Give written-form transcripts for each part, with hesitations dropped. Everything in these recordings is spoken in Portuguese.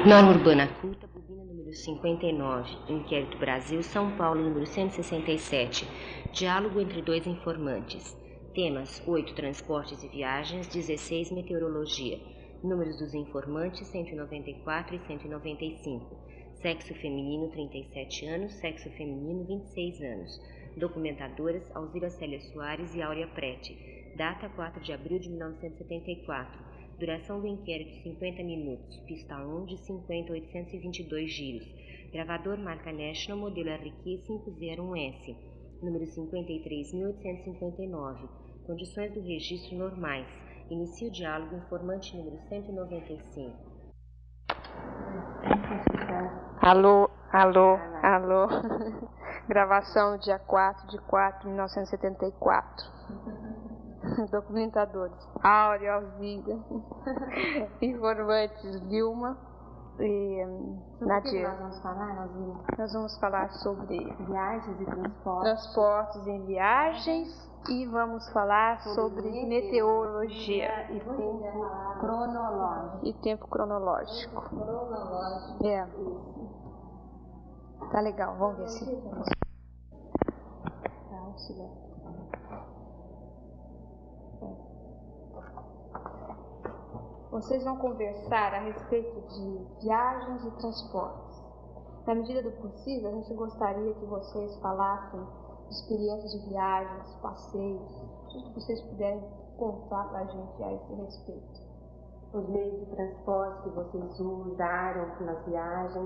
Norma Urbana Culta, bobina número 59, Inquérito Brasil, São Paulo, número 167. Diálogo entre dois informantes. Temas: 8. Transportes e viagens, 16. Meteorologia. Números dos informantes: 194 e 195. Sexo feminino, 37 anos. Sexo feminino, 26 anos. Documentadoras: Alzira Célia Soares e Áurea Prete. Data: 4 de abril de 1974. Duração do inquérito: 50 minutos. Pista 1 de 50 a 822 giros. Gravador marca National, modelo RQ 501S. Número 53.859. Condições do registro normais. Inicia o diálogo informante número 195. Alô. Gravação dia 4 de 4 de 1974. Documentadores: Áurea, Alzira. Informantes: Vilma e Nadia. Nós vamos falar, Alzira? Nós vamos falar sobre viagens e transportes em viagens e vamos falar sobre meteorologia e tempo cronológico. Tempo cronológico. É. Tá legal, vamos ver se. Vocês vão conversar a respeito de viagens e transportes. Na medida do possível, a gente gostaria que vocês falassem de experiências de viagens, passeios, tudo que vocês puderem contar pra gente a esse respeito. Os meios de transporte que vocês usaram nas viagens.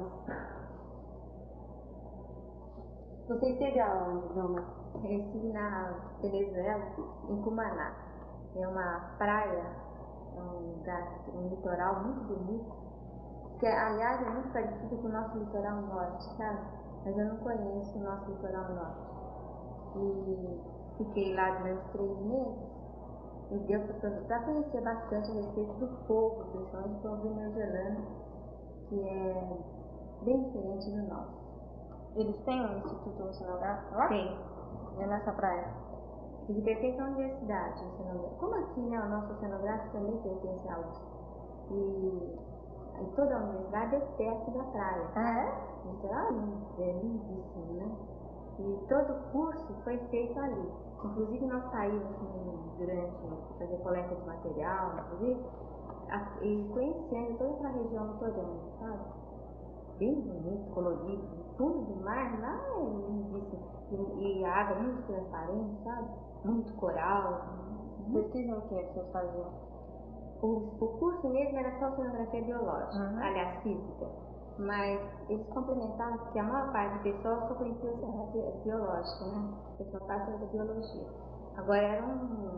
Você esteve aonde, Vilma? Eu estive na Venezuela, em Cumaná. É uma praia, um lugar, um litoral muito bonito, que aliás é muito parecido com o nosso litoral norte, sabe? Mas eu não conheço o nosso litoral norte. E fiquei lá durante 3 meses e deu para conhecer bastante a respeito do povo, principalmente do povo venezuelano, que é bem diferente do nosso. Eles têm um instituto oceanográfico lá? Tem. É nessa praia? Ele pertence à universidade, como aqui, né? O nosso oceanográfico também pertence à USP. E toda a universidade é perto da praia. Ah, é? Então é lindíssimo, né? E todo o curso foi feito ali. Inclusive nós saímos durante fazer coleta de material, inclusive, e conhecendo toda essa região litorânea, sabe? Bem bonito, colorido, o fundo do mar lá é lindíssimo. E a água muito transparente, sabe? Muito coral. Pesquisam o que vocês faziam? O curso mesmo era só oceanografia biológica, aliás, física. Mas eles complementavam, porque a maior parte do pessoal só conhecia oceanografia biológica, né? A pessoa parte da biologia. Agora eram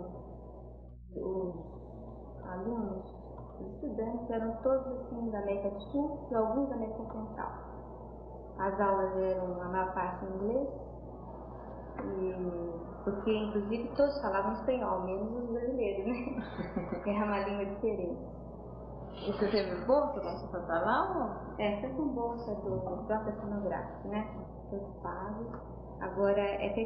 os alunos, os estudantes eram todos assim da América do Sul e alguns da América Central. As aulas eram a maior parte em inglês, porque inclusive todos falavam espanhol, menos os brasileiros, né? Que é uma língua diferente. E você teve bolsa quando você foi pra lá? Foi com bolsa do próprio oceanográfico, né? Todos pagos. Agora,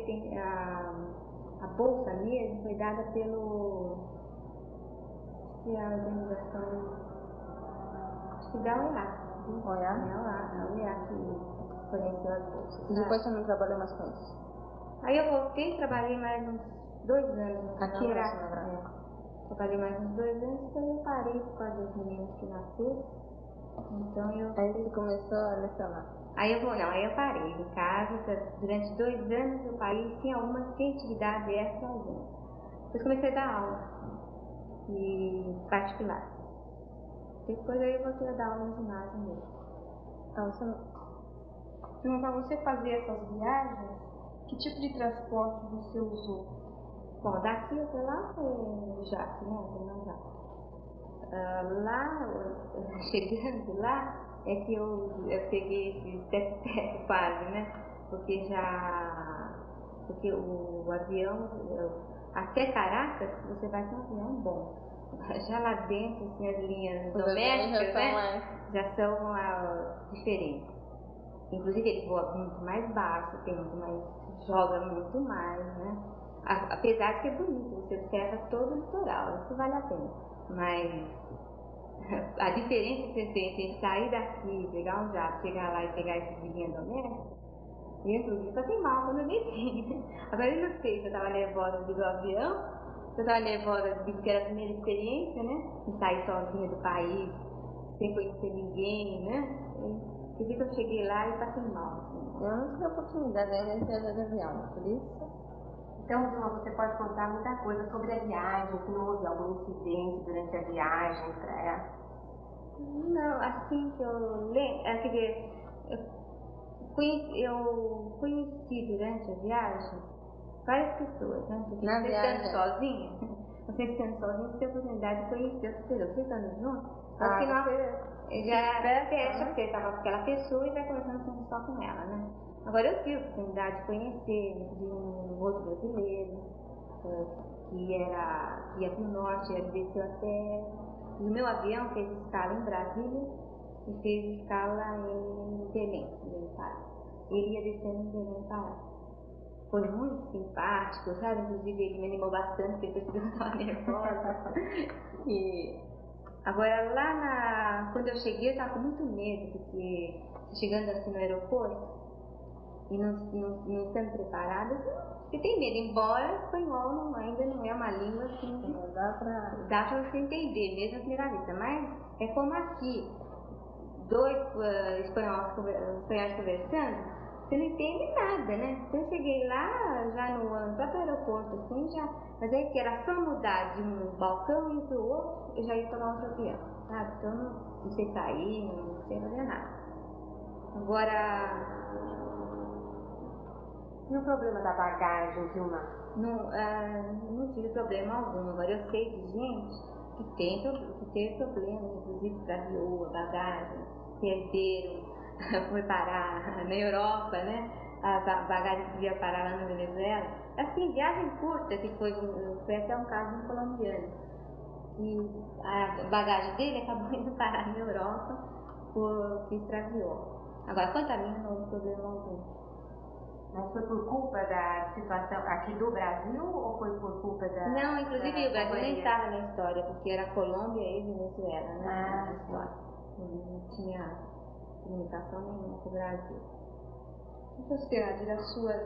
a bolsa mesmo foi dada pelo... a organização... acho que da OEA. A OEA que forneceu as bolsas. E depois você não trabalhou mais com isso? Aí eu voltei, trabalhei mais uns 2 anos no aqui no oceanográfico. Trabalhei mais uns 2 anos, depois eu parei por causa dos meninos que nasceram. Então Aí você começou a lecionar? Aí eu parei em casa, durante 2 anos eu parei sem alguma atividade extra alguma. Depois comecei a dar aula, e particular. Depois aí eu voltei a dar aula no ginásio mesmo. Então, para você fazer essas viagens, que tipo de transporte você usou? Bom, daqui até lá foi jato, né? Lá, chegando lá, é que eu peguei esse teto quase, né? Porque o avião, até Caracas, você vai com um avião bom. Já lá dentro, assim, as linhas domésticas, né? Já são diferentes. Inclusive ele voa muito mais baixo, tem muito mais, joga muito mais, né? Apesar de que é bonito, você observa todo o litoral, isso vale a pena. Mas a diferença que você tem entre sair daqui, pegar um jato, chegar lá e pegar esse vizinho doméstico, eu inclusive passei mal quando eu desci. Agora eu não sei se eu estava nervosa do avião, se eu estava nervosa porque era a primeira experiência, né? De sair sozinha do país, sem conhecer ninguém, né? Eu vi que eu cheguei lá e passei mal. Assim. Eu não tive oportunidade ainda de viajar de avião, por isso. Então, Vilma, você pode contar muita coisa sobre a viagem, se não houve algum incidente durante a viagem para ela? Não, assim que eu lembro, quer dizer, eu conheci durante a viagem várias pessoas, né? Porque Na você viagem. estando sozinha, você tem a oportunidade de conhecer as pessoas. Você estando junto, Ah, que não, você já fecha, fecha né? que você estava com aquela pessoa e vai conversando só com ela, né? Agora eu tive a oportunidade de conhecer de um outro brasileiro, que ia para o norte, ele desceu até. E o meu avião fez escala em Brasília e fez escala em Belém, no Pará. Ele ia descendo em Belém, Pará. Foi muito simpático, sabe? Inclusive ele me animou bastante, porque ele percebeu que eu estava nervosa. E agora quando eu cheguei eu estava com muito medo, porque chegando assim no aeroporto e não estando preparada, você tem medo, embora o espanhol ainda não é uma língua assim, dá pra você entender, mesmo a primeira vista, mas é como aqui, dois espanhóis conversando, você não entende nada, né? Então eu cheguei lá, já no próprio aeroporto, assim, mas aí que era só mudar de um balcão e para o outro, eu já ia tomar outro avião, sabe? Então não sei sair, não sei fazer nada. Agora... E o problema da bagagem, Vilma? Não tive problema algum. Agora eu sei de gente que teve problemas, inclusive extraviou a bagagem, perderam, foi parar na Europa, né? A bagagem que devia parar lá na Venezuela. Assim, viagem curta, que foi até um caso de um colombiano. E a bagagem dele acabou indo parar na Europa porque extraviou. Agora, quanto a mim, não houve problema algum. Mas foi por culpa da situação aqui do Brasil ou foi por culpa da... Não, inclusive o Brasil nem estava na história, porque era Colômbia e Venezuela, né? Na história. Não tinha comunicação nenhuma com o Brasil. E você, Nadir,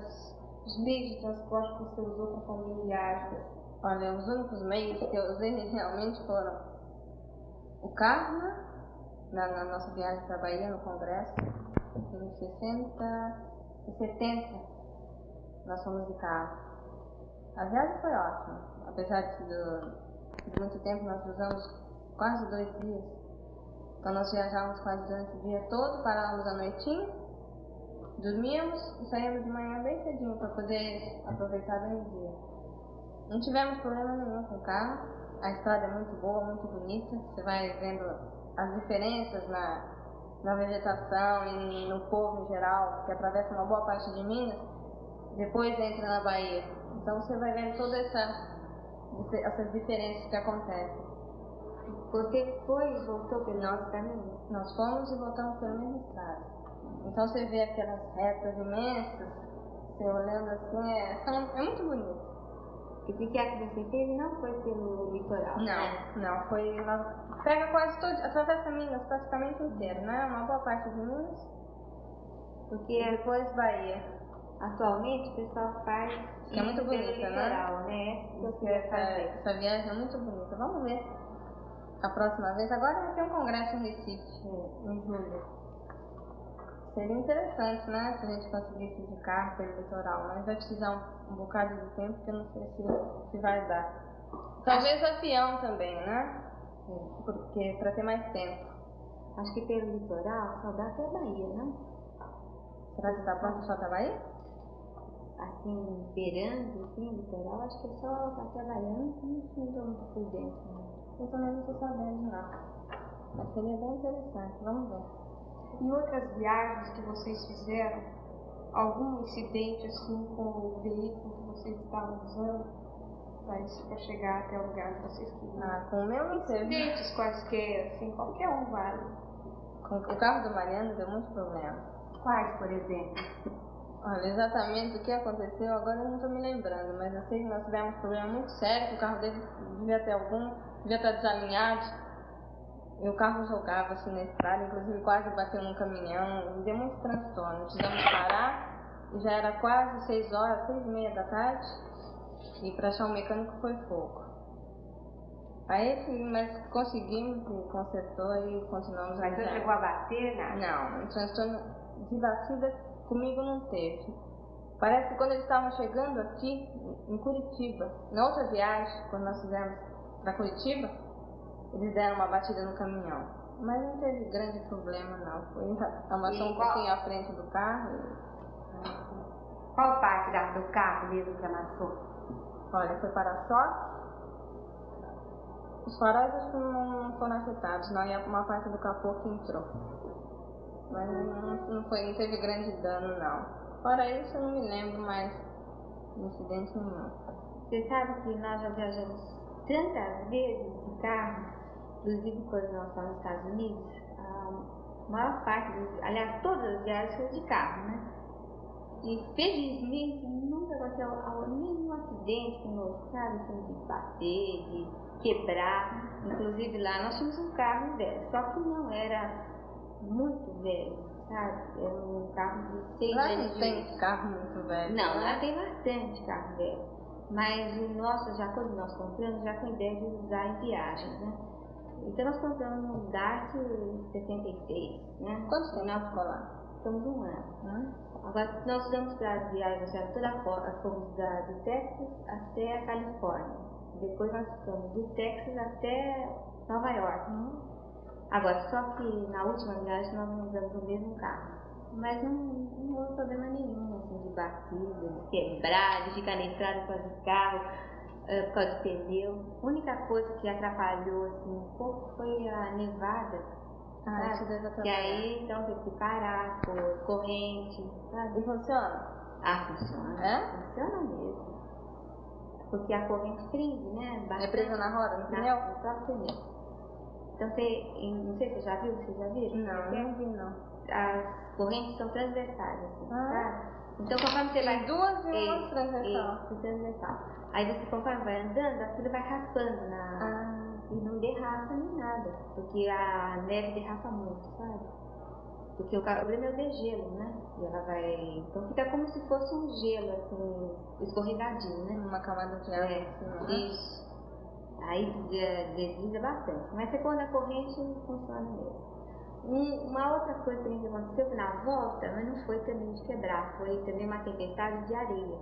os meios de transporte que você usou para fazer viagens? Olha, os únicos meios que eu usei inicialmente foram o carro, né? Na nossa viagem para a Bahia, no Congresso, em 60 e 70, nós fomos de carro. A viagem foi ótima, apesar de muito tempo, nós usamos quase 2 dias. Então nós viajávamos quase durante o dia todo, parávamos à noitinha, dormíamos e saímos de manhã bem cedinho para poder aproveitar bem o dia. Não tivemos problema nenhum com o carro, a estrada é muito boa, muito bonita, você vai vendo as diferenças na vegetação e no povo em geral, que atravessa uma boa parte de Minas, depois entra na Bahia. Então você vai vendo todas essas diferenças que acontecem. Você foi e voltou pelo nosso caminho? Nós fomos e voltamos pela mesma estrada. Então você vê aquelas retas imensas, você olhando assim, é muito bonito. E o que é que você fez? Não foi pelo litoral? Não, foi... Pega quase todo, atravessa Minas praticamente inteiro, né? Uma boa parte de Minas. Porque e depois Bahia. Atualmente o pessoal faz que é muito pelo bonita, litoral, né? Que eu queria fazer. Essa viagem é muito bonita. Vamos ver a próxima vez. Agora vai ter um congresso em Recife, em julho. Seria interessante, né? Se a gente conseguisse ir de carro pelo litoral, mas vai precisar um bocado de tempo, que eu não sei se vai dar. Talvez avião também, né? Porque para ter mais tempo. Acho que pelo litoral só dá até a Bahia, né? Será que está pronto só da Bahia? Assim, beirando, assim, o litoral, acho que é só até a Bahia. Não estou muito por dentro, né? Eu também não estou sabendo, não. Mas seria bem interessante, vamos ver. Em outras viagens que vocês fizeram, algum incidente assim com o veículo que vocês estavam usando para chegar até o lugar que vocês queriam? Com o meu não teve. Incidentes quaisquer, assim, qualquer um vale. Com o carro do Mariano deu muito problema. Quais, por exemplo? Olha, exatamente o que aconteceu agora eu não estou me lembrando, mas eu sei que nós tivemos um problema muito sério, que o carro dele devia estar desalinhado. E o carro jogava assim na estrada, inclusive quase bateu num caminhão, deu muito transtorno. Precisamos parar e já era quase 6 horas, 6h30 da tarde, e para achar um mecânico foi pouco. Aí, mas conseguimos, consertou e continuamos a Mas você chegou a bater, né? Não, um transtorno de batida comigo não teve. Parece que quando eles estavam chegando aqui, em Curitiba, na outra viagem, quando nós fizemos para Curitiba, eles deram uma batida no caminhão. Mas não teve grande problema, não. Amassou um pouquinho à frente do carro. Qual parte do carro mesmo que amassou? Olha, foi para-choque. Os faróis acho que não foram afetados, não. E uma parte do capô que entrou. Mas não teve grande dano, não. Fora isso, eu não me lembro mais de incidente nenhum. Você sabe que nós já viajamos tantas vezes de carro, inclusive quando nós fomos nos Estados Unidos, a maior parte, aliás, todas as viagens foram de carro, né? E felizmente nunca aconteceu nenhum acidente conosco, sabe? Assim, de bater, de quebrar. Inclusive lá nós tínhamos um carro velho, só que não era muito velho, sabe? Era um carro de 6 Lá anos não tem carro muito velho. Não, lá tem bastante carro velho. Mas o nosso, já quando nós compramos, já com a ideia de usar em viagens, né? Então nós compramos um Dart 76, né? Quanto tempo nós ficou lá? Estamos 1 ano. Agora nós usamos para as viagens, já toda fomos do Texas até a Califórnia. Depois nós ficamos do Texas até Nova York. Agora, só que na última viagem nós não usamos o mesmo carro. Mas não houve problema nenhum, assim, de batida, de quebrar, de ficar na estrada por causa do carro, por causa do pneu. A única coisa que atrapalhou assim, um pouco foi a nevada. Isso deve atrapalhar. Que aí então teve que parar, por corrente, sabe? E funciona? Funciona. É? Funciona mesmo. Porque a corrente prende, né? É presa na roda, no pneu? No próprio pneu. Então não sei se você já viu, vocês já viram? Não vi não. As correntes são transversais, assim, sabe? Então conforme você vai... Duas e uma transversal. Transversal. Aí você conforme vai andando, aquilo vai raspando e não derrapa nem nada. Porque a neve derrapa muito, sabe? Porque o problema é o degelo, né? E ela vai... Então fica como se fosse um gelo, assim, escorregadio, né? Uma camada de água. Isso. Aí desliza bastante. Mas você quando a corrente funciona mesmo. Uma outra coisa também que aconteceu na volta, mas não foi também de quebrar, foi também uma tempestade de areia.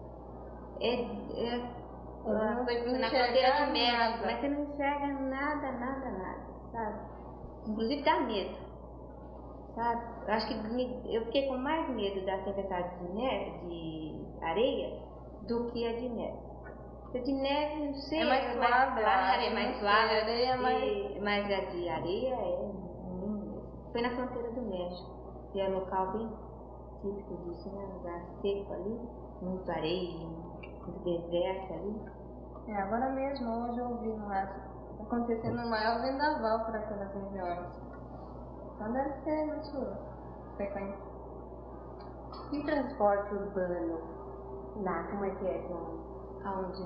Foi na fronteira do México, mas você não enxerga nada, sabe? Inclusive dá medo, sabe? Eu acho que eu fiquei com mais medo da tempestade de areia do que a de neve. Porque de neve, não sei, é mais suave, é mais suave, areia mas a de areia foi na fronteira do México, que é um local bem típico disso, né? Um lugar seco ali, muito areia, muito deserto ali. Agora mesmo, hoje eu ouvi acontecendo um maior vendaval por aquelas regiões. Então deve ser muito frequente. E transporte urbano lá, como é que é? Aonde?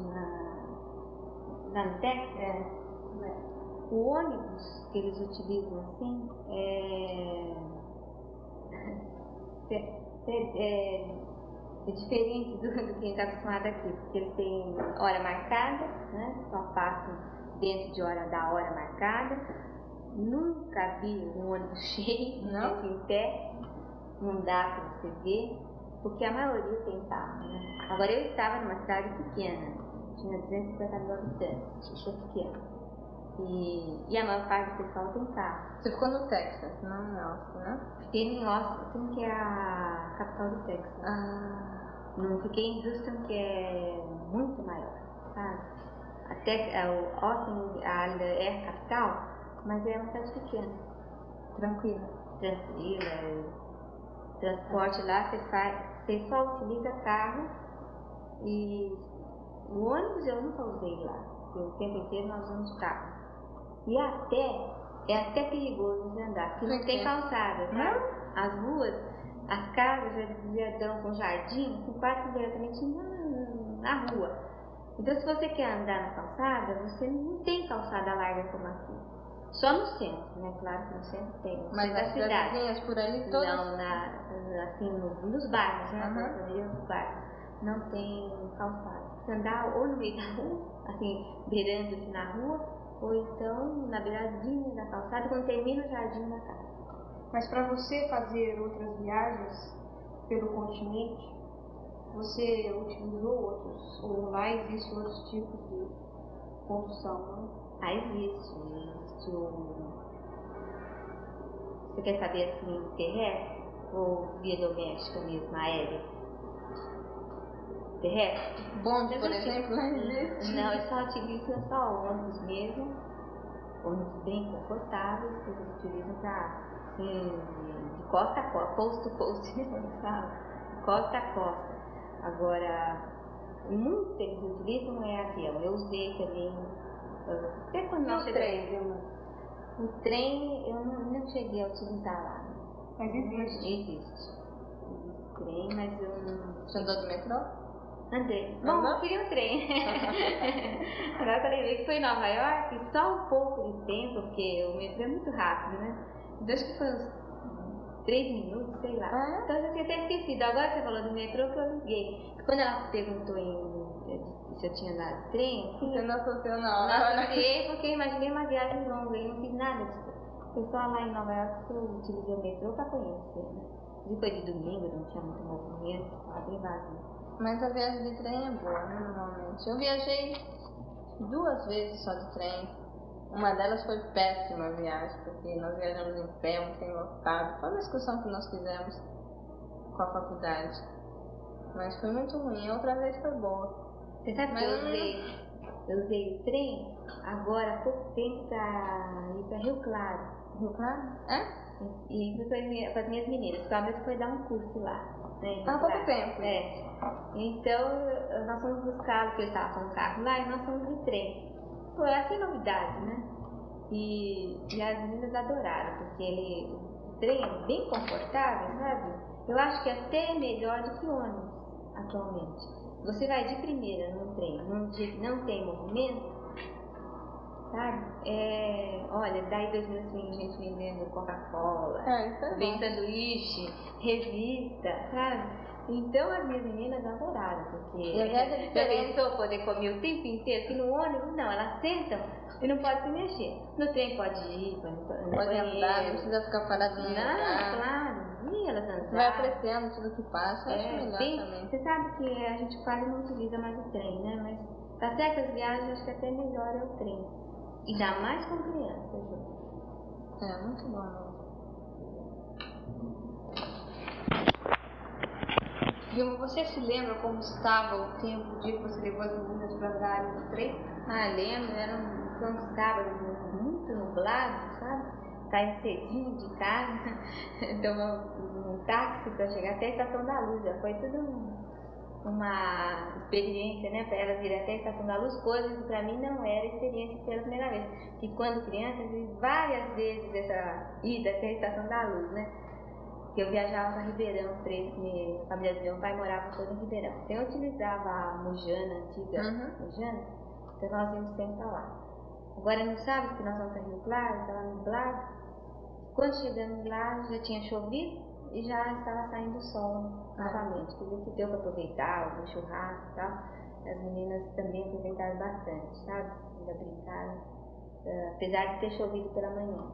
No Texas? O ônibus que eles utilizam assim é diferente do que está acostumado aqui, porque eles têm hora marcada, né? Só passam dentro da hora marcada. Nunca vi um ônibus cheio, não? Em pé, não dá para você ver, porque a maioria tem carro, né? Agora eu estava numa cidade pequena, tinha 250 mil habitantes, achou pequena. E a maior parte do pessoal tem carro. Você ficou no Texas, não em Austin, né? Fiquei em Austin, que é a capital do Texas. Não fiquei em Houston, que é muito maior, sabe? O Austin ainda é a capital, mas é uma cidade pequena. Tranquila. Transporte lá, você só utiliza carro e o ônibus eu nunca usei lá, porque o tempo inteiro nós usamos carro. E é até perigoso de andar, porque não tem calçada, sabe? As ruas, as casas já dão com jardim, assim, quase diretamente na rua. Então se você quer andar na calçada, você não tem calçada larga como aqui. Só no centro, né? Claro que no centro tem. Mas nas as cidadezinhas por ali todas? Não, assim, nos bairros, né? Nos bairros. Não tem calçada. Você andar ou no meio da rua, assim, beirando-se na rua, ou então na beiradinha da calçada, quando termina o jardim da casa. Mas para você fazer outras viagens pelo continente, você utilizou outros, ou lá existem outros tipos de condução, não? Existe Você quer saber assim, terrestre ou via doméstica mesmo, aérea? Terrestre? Bonde, por exemplo, não existe. Não, eu só utilizo só ônibus mesmo, ônibus bem confortáveis, que eles utilizam para assim, de costa a costa, post to post, de costa a costa. Agora, muito que eles utilizam é avião. Eu usei também, até quando nós chegamos. O trem eu não cheguei a utilizar lá. Mas existe. Existe trem, mas eu não. Você andou de metrô? Andei. Bom, eu queria um trem. Agora que eu lembrei que foi em Nova York, só um pouco de tempo, porque o metrô é muito rápido, né? Então acho que foi uns 3 minutos, sei lá. Então eu já tinha até esquecido. Agora que você falou do metrô que eu liguei. Quando ela perguntou se eu tinha andado de trem, você não associou não. Não associei porque imaginei uma viagem longa e não fiz nada disso. Foi só lá em Nova York que eu utilizei o metrô para conhecer, né? Depois de domingo, não tinha muito movimento, estava bem vazio. Mas a viagem de trem é boa, né, normalmente. Eu viajei 2 vezes só de trem. Uma delas foi péssima a viagem, porque nós viajamos em pé, um trem lotado. Foi uma excursão que nós fizemos com a faculdade. Mas foi muito ruim. A outra vez foi boa. Você sabe que eu usei o trem agora há pouco tempo para ir para Rio Claro. Rio Claro? É? E fui com as minhas meninas, porque a minha foi dar um curso lá. Né, há pouco tempo? É. Então, nós fomos buscar, porque eu estava com o carro lá, e nós fomos de trem. Foi assim novidade, né? E as meninas adoraram, porque o trem é bem confortável, sabe? Eu acho que até melhor do que o ônibus, atualmente. Você vai de primeira no trem, num dia que não tem movimento, sabe? Olha, daí 2 minutos vem gente vendendo Coca-Cola, vem sanduíche, revista, sabe? Então as minhas meninas adoraram, porque já pensou poder comer o tempo inteiro, que no ônibus não, elas sentam e não pode se mexer. No trem pode ir, pode andar, não precisa ficar parado no lugar. Não, claro. E elas andaram. Você vai apreciando tudo que passa, acho melhor também. Você sabe que a gente quase não utiliza mais o trem, né? Mas para certas viagens acho que até melhor é o trem. E dá mais com criança, gente. É, muito bom. Vilma, você se lembra como estava o tempo, o dia que você levou as meninas para andarem no trem? Lembro, foi um sábado muito nublado, sabe? Saímos cedinho de casa, tomamos um táxi para chegar até a Estação da Luz. Já foi tudo uma experiência, né? Para elas irem até a Estação da Luz, coisa que para mim não era experiência pela primeira vez. Que quando criança, eu fiz várias vezes essa ida até a Estação da Luz, né? Que eu viajava para Ribeirão Preto, que a família do meu pai morava toda em Ribeirão. Então eu utilizava a Mujana, a antiga Mujana, então nós íamos sempre para lá. Agora no sábado que nós vamos para Rio Claro, estava nublado. Quando chegamos lá já tinha chovido e já estava saindo o sol novamente. Quer dizer que deu para aproveitar o churrasco e tal. As meninas também aproveitaram bastante, sabe? Ainda brincaram, apesar de ter chovido pela manhã.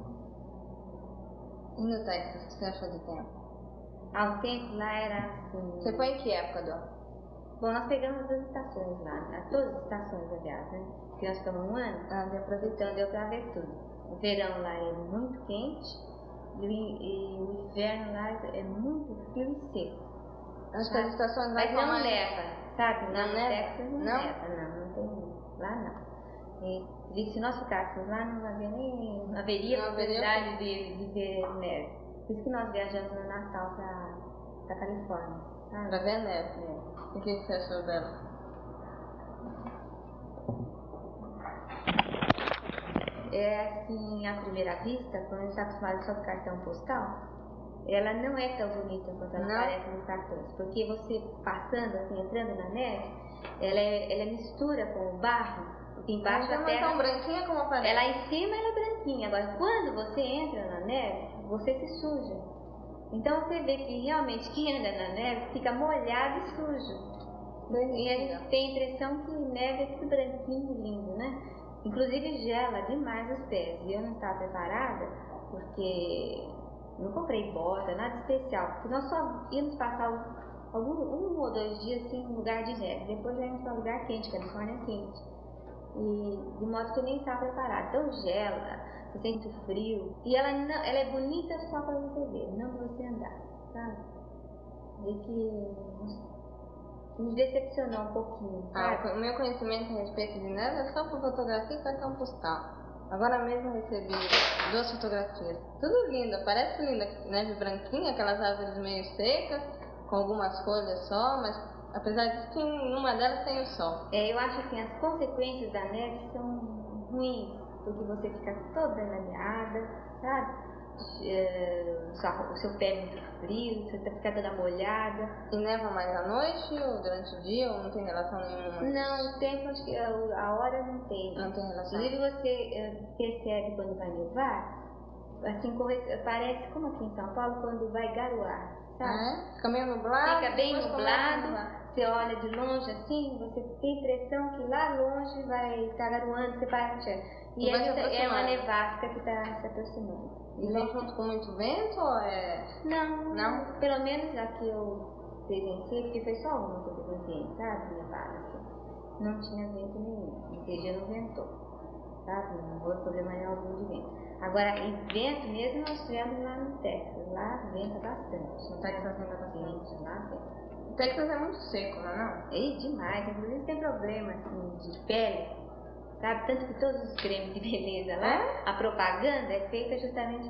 E no Texas, o que você achou do tempo? O tempo lá era assim... Você foi em que época do ano? Bom, nós pegamos as 2 estações lá, né? Todas as estações, aliás, né? Porque nós ficamos 1 ano, deu pra ver tudo. Então deu pra ver tudo. O verão lá é muito quente e o inverno lá é muito frio e seco. Acho que as estações lá mas não mais... neva, sabe? Lá no neva? Texas não neva, não tem neve. Lá não. E se nós ficássemos lá, não haveria possibilidade de ver neve. Por isso que nós viajamos no Natal pra Califórnia. Sabe? Pra ver a neve? E o que você achou dela? Assim, à primeira vista, quando a gente está acostumado só com cartão postal, ela não é tão bonita quanto ela parece nos cartões. Porque você passando, assim, entrando na neve, ela mistura com o barro Porque embaixo Então, a terra... tão branquinha como aparece. Ela em cima ela é branquinha. Agora, quando você entra na neve, você se suja. Então você vê que realmente quem anda na neve fica molhado e sujo. E a gente tem a impressão que neve é tudo branquinho, lindo, né? Inclusive gela demais os pés. E eu não estava preparada porque não comprei bota, nada especial. Porque nós só íamos passar um ou 2 dias assim, em lugar de neve. Depois já íamos para um lugar quente, Califórnia é quente. E de modo que eu nem estava preparada. Então gela, você sente frio. E ela é bonita só para você ver, não para você andar, sabe? E que nos decepcionou um pouquinho, sabe? O meu conhecimento a respeito de neve é só por fotografia e cartão postal. Agora mesmo eu recebi 2 fotografias. Tudo lindo, parece linda. Neve branquinha, aquelas árvores meio secas, com algumas folhas só, mas apesar disso, que numa delas tem o sol. Eu acho assim, as consequências da neve são ruins, porque você fica toda lameada, sabe? O seu pé é muito frio, você fica toda molhada. E neva mais à noite ou durante o dia, ou não tem relação nenhuma? Não, o tempo, acho que a hora não tem. Não tem relação. Inclusive você percebe quando vai nevar, assim, parece como aqui em São Paulo, quando vai garoar, sabe? Fica meio nublado. Fica bem nublado, você olha de longe assim, você tem a impressão que lá longe vai estar garoando, você vai e é uma nevasca que está se aproximando. E vem junto com muito vento ou é... Não, pelo menos a que eu presenciei, porque foi só uma que eu presenciei, sabe, nevasca. Não tinha vento nenhum, naquele dia não ventou, sabe, não houve problema nenhum de vento. Agora, em vento mesmo nós tivemos lá no Texas, lá venta bastante. No Texas venta bastante? Lá venta. O Texas é muito seco, não é não? É demais, inclusive tem problema assim, de pele, sabe? Tanto que todos os cremes de beleza lá, a propaganda é feita justamente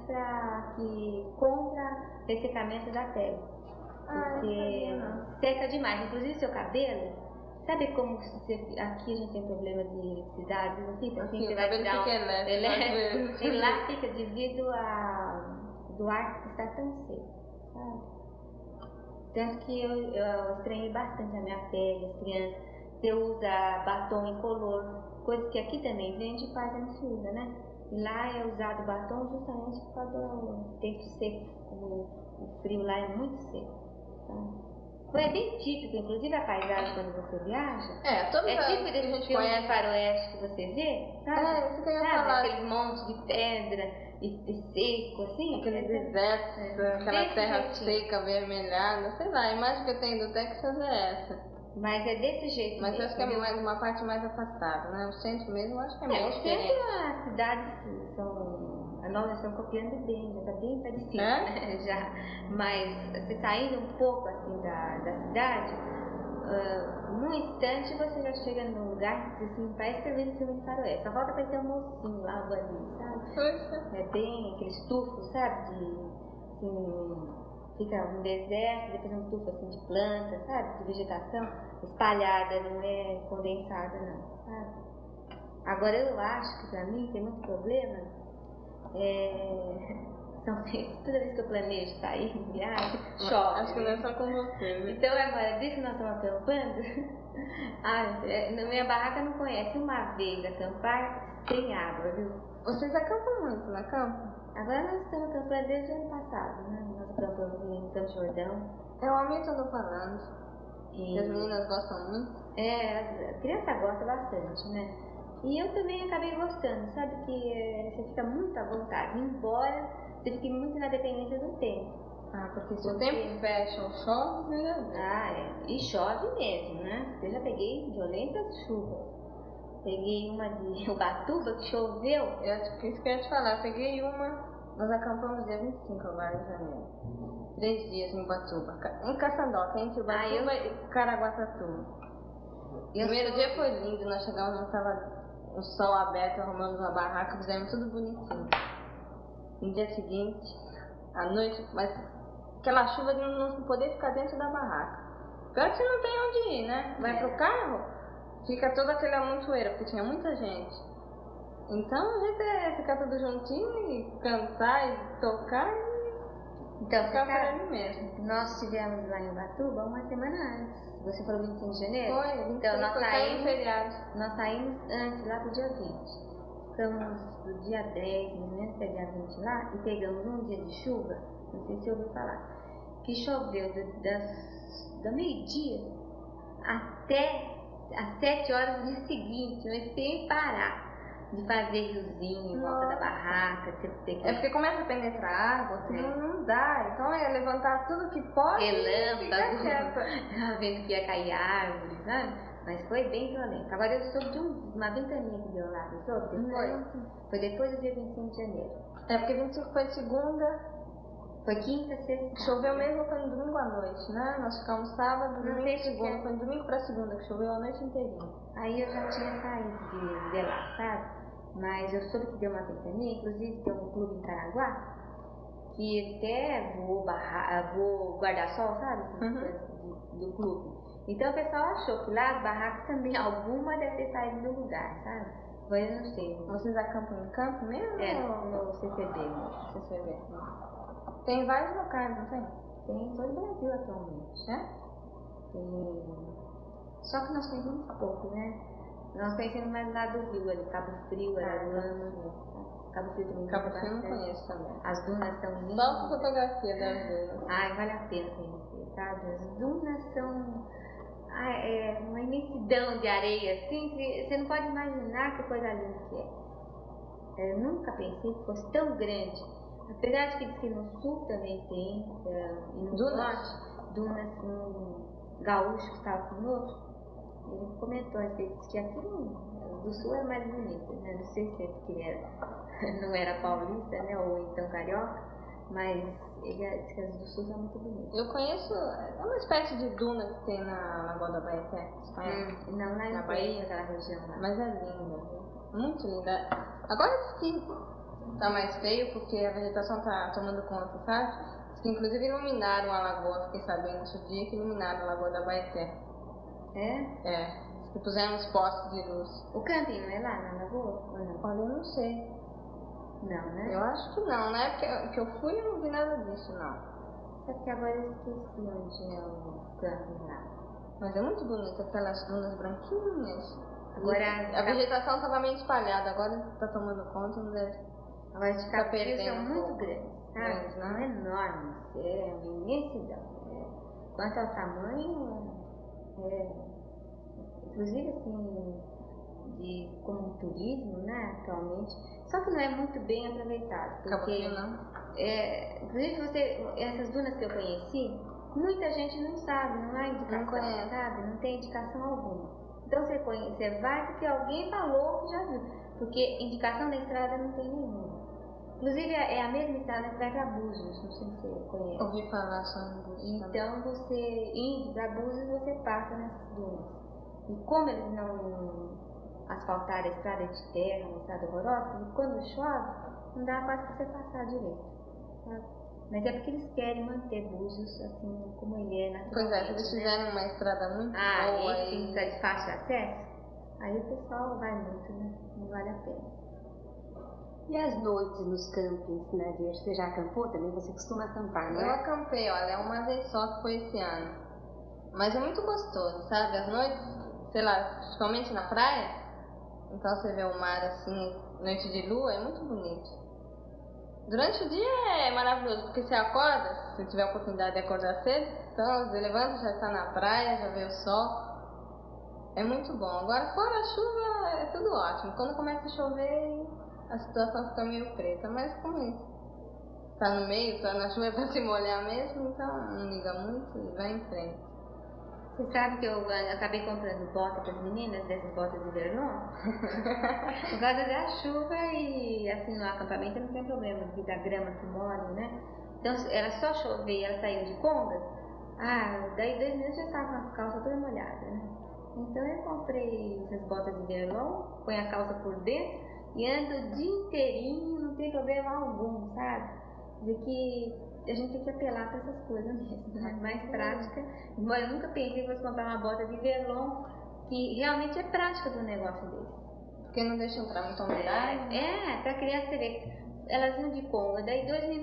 contra ressecamento da pele. Porque seca demais, inclusive seu cabelo. Sabe como aqui a gente tem problema de eletricidade, não fica? Assim, você vai tirar elétrico, e lá fica devido do ar que está tão seco, sabe? Tanto que eu estranhei bastante a minha pele, as crianças. Você usa batom incolor, coisa que aqui também vende e quase não se usa, né? E lá é usado batom justamente por causa do tempo seco. O frio lá é muito seco, sabe? É bem típico, inclusive a paisagem quando você viaja. Tipo desses filmes de faroeste que você vê, sabe? Isso que eu ia falar. Aqueles montes de pedra e seco, assim. Aqueles desertos, aquela terra seca, avermelhada, sei lá, a imagem que eu tenho do Texas é essa. Mas é desse jeito. Mas eu acho que é uma parte mais afastada, né? O centro mesmo, eu acho que é meio diferente. O centro, as cidades nós estamos copiando bem, já está bem parecido, né? Já. Mas você saindo um pouco assim da cidade, num instante você já chega num lugar que assim, parece que vem no filme de faroeste. Só falta aparecer um mocinho lá, um ali, sabe? É bem aquele estufo, sabe? Fica um deserto, depois um tufo assim de planta, sabe? De vegetação espalhada, não é condensada não, sabe? Agora eu acho que pra mim tem muito problema. Toda vez que eu planejo sair em viagem, chove. Acho que não é só com você, né? Então agora, desde que nós estamos acampando, na minha barraca não conhece uma vez acampar sem água, viu? Vocês acampam muito na campo? Agora nós estamos acampando desde o ano passado, né? Nós acampamos em Campo Jordão. É o amigo que eu tô falando. E as meninas gostam muito? A criança gosta bastante, né? E eu também acabei gostando, sabe? Que você fica muito à vontade, embora você fique muito na dependência do tempo. Porque se o tempo fecha ou chove, E chove mesmo, né? Eu já peguei violentas chuvas. Peguei uma de Ubatuba que choveu. Isso que eu ia te falar, peguei uma, nós acampamos dia 25 agora de janeiro. 3 dias em Ubatuba, em Caçandoca, entre Ubatuba e Caraguatatuba. O primeiro dia foi lindo, nós chegamos, nós estava o sol aberto, arrumamos uma barraca, fizemos tudo bonitinho. No dia seguinte, à noite, mas aquela chuva de não poder ficar dentro da barraca. Pior que você não tem onde ir, né? Vai pro carro, fica toda aquela amontoeira, porque tinha muita gente. Então a gente ficar tudo juntinho e cantar e tocar Então, você Ficar por sabe, ali mesmo. nós estivemos lá em Ubatuba uma semana antes. Você falou 25 de janeiro? Foi, 25, então nós foi saímos, feriado. nós saímos antes, lá pro dia 20. Ficamos do dia 10, mais ou menos até dia 20 lá, e pegamos um dia de chuva, não sei se você ouviu falar, que choveu da meio-dia até às 7 horas do dia seguinte, mas sem parar. De fazer riozinho em volta da barraca, ter que... É porque começa a penetrar água, que não dá. Então é levantar tudo que pode e ficar quieta. Tava vendo que ia cair árvore, sabe? Mas foi bem violento. Agora eu soube de uma ventania que deu lá, não soube? Depois? Foi depois do dia 25 de janeiro. É porque 25 foi segunda. Foi quinta, sexta. Choveu mesmo, foi no domingo à noite, né? Nós ficamos sábado, domingo e segunda. Foi no domingo pra segunda, que choveu a noite inteirinha. Aí eu já tinha saído de lá, sabe? Mas eu soube que deu uma ventania, inclusive tem um clube em Caraguá, que até voou guarda-sol, sabe? Do clube. Então o pessoal achou que lá as barracas também, alguma deve ter saído do lugar, sabe? Mas eu não sei. Vocês acampam em campo mesmo? É, no CCB. CCB. Tem vários locais, não tem? Tem em todo o Brasil atualmente. É? Tem. Só que nós conhecemos pouco, né? Nós conhecemos mais lá do Rio, ali, Cabo Frio, Araruama. Cabo Frio também. Cabo Frio eu não conheço também. As dunas são lindas. Só com fotografia das dunas. Ai, vale a pena conhecer, sabe? As dunas são é uma imensidão de areia, assim, que você não pode imaginar que coisa linda que é. Eu nunca pensei que fosse tão grande. Apesar de que diz que no sul também tem, e no norte, dunas, um gaúcho que estava conosco, ele comentou às vezes que aqui do sul era mais bonito, né? Não sei se é porque não era paulista, né? Ou então carioca, mas ele disse que as do sul são muito bonitas. Eu conheço, é uma espécie de duna que tem na Lagoa da Baeté. Não, lá na Bahia, aquela região lá. Mas é linda, muito linda. Agora diz que tá mais feio porque a vegetação tá tomando conta, sabe? Diz que inclusive iluminaram a lagoa, fiquei sabendo outro dia que iluminaram a Lagoa da Baeté. É? É, que puseram uns postes de luz. O camping não é lá na lagoa? Ou não? Olha, eu não sei. Não, né? Eu acho que não, né? Porque que eu fui eu não vi nada disso, não. É porque agora eu esqueci onde é o camping lá. Mas é muito bonito, aquelas dunas branquinhas. Agora a vegetação estava meio espalhada, agora está tomando conta, não deve. Agora os capios são muito grandes, sabe? São enormes, é uma imensidão. Quanto ao tamanho, inclusive assim, como turismo, né, atualmente, só que não é muito bem aproveitado. Porque, inclusive essas dunas que eu conheci, muita gente não sabe, não há indicação, sabe? Não tem indicação alguma. Então você vai porque alguém falou que já viu, porque indicação na estrada não tem nenhuma. Inclusive é a mesma estrada que vai para Búzios, não sei se você conhece. Ouvi falar só em Búzios. Então você indo para Búzios, você passa nessas dunas. E como eles não asfaltaram a estrada de terra, uma estrada horrorosa, quando chove, não dá quase para você passar direito, sabe? Mas é porque eles querem manter Búzios assim como ele é naturalmente. Pois é, eles fizeram uma estrada muito boa e está de fácil acesso, aí o pessoal vai muito, né? Não vale a pena. E as noites nos campings, né, Dir? Você já acampou também? Você costuma acampar, não é? Eu acampei, olha, uma vez só que foi esse ano. Mas é muito gostoso, sabe? As noites, sei lá, principalmente na praia, então você vê o mar assim, noite de lua, é muito bonito. Durante o dia é maravilhoso, porque você acorda, se tiver a oportunidade de acordar cedo, então você levanta, já está na praia, já vê o sol. É muito bom. Agora, fora a chuva, é tudo ótimo. Quando começa a chover, a situação fica meio preta, mas como isso tá no meio, tá na chuva pra se molhar mesmo, então não liga muito e vai em frente. Você sabe que eu acabei comprando bota para as meninas, dessas botas de verão, por causa da chuva e assim no acampamento não tem problema, devido à grama que molha, né? Então era só chover e elas saíam de conga, daí 2 minutos já estava com a calça toda molhada, né? Então eu comprei essas botas de verão, põe a calça por dentro e ando o dia inteirinho, não tem problema algum, sabe? De que a gente tem que apelar para essas coisas mesmo, né? Mais prática. Embora eu nunca pensei que fosse comprar uma bota de verlon, que realmente é prática do negócio desse. Porque não deixa entrar muita umidade. Pra criança você vê, elas iam de conga, daí 2 minutos estão